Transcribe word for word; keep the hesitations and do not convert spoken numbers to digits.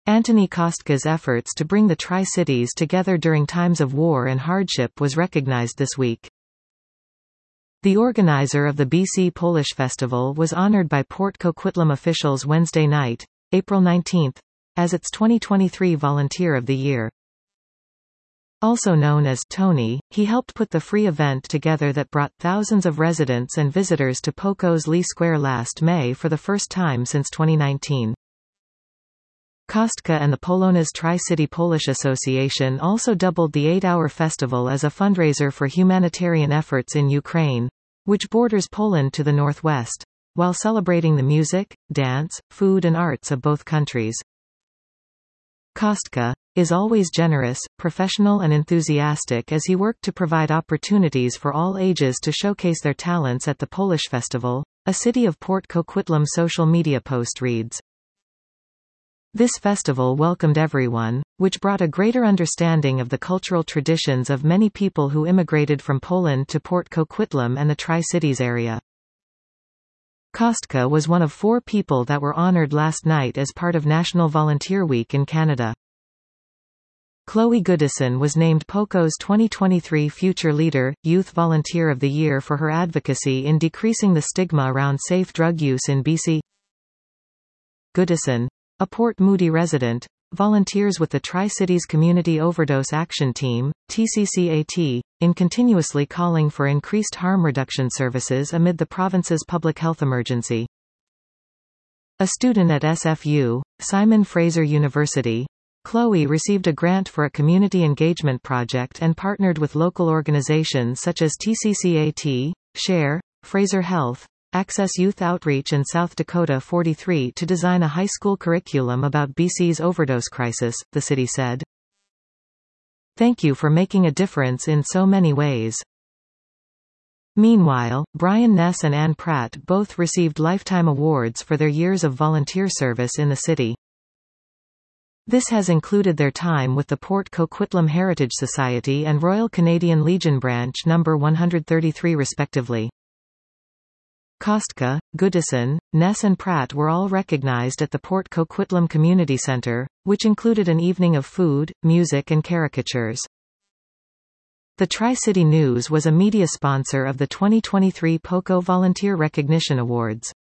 Antony Kostka's efforts to bring the Tri-Cities together during times of war and hardship was recognized this week. The organizer of the B C Polish Festival was honored by Port Coquitlam officials Wednesday night, April nineteenth, as its twenty twenty-three Volunteer of the Year. Also known as Tony, he helped put the free event together that brought thousands of residents and visitors to Poco's Lee Square last May for the first time since twenty nineteen. Kostka and the Polonez Tri-City Polish Association also doubled the eight-hour festival as a fundraiser for humanitarian efforts in Ukraine, which borders Poland to the northwest, while celebrating the music, dance, food and arts of both countries. Kostka is always generous, professional and enthusiastic as he worked to provide opportunities for all ages to showcase their talents at the Polish Festival, a City of Port Coquitlam social media post reads. This festival welcomed everyone, which brought a greater understanding of the cultural traditions of many people who immigrated from Poland to Port Coquitlam and the Tri-Cities area. Kostka was one of four people that were honored last night as part of National Volunteer Week in Canada. Chloe Goodison was named Poco's twenty twenty-three Future Leader, Youth Volunteer of the Year for her advocacy in decreasing the stigma around safe drug use in B C. Goodison, a Port Moody resident, volunteers with the Tri-Cities Community Overdose Action Team, T C C A T, in continuously calling for increased harm reduction services amid the province's public health emergency. A student at S F U, Simon Fraser University, Chloe received a grant for a community engagement project and partnered with local organizations such as T C C A T, Share, Fraser Health, Access Youth Outreach and South Dakota forty-three to design a high school curriculum about B C's overdose crisis, the city said. Thank you for making a difference in so many ways. Meanwhile, Brian Ness and Ann Pratt both received lifetime awards for their years of volunteer service in the city. This has included their time with the Port Coquitlam Heritage Society and Royal Canadian Legion Branch number one hundred thirty-three respectively. Kostka, Goodison, Ness and Pratt were all recognized at the Port Coquitlam Community Center, which included an evening of food, music and caricatures. The Tri-City News was a media sponsor of the twenty twenty-three POCO Volunteer Recognition Awards.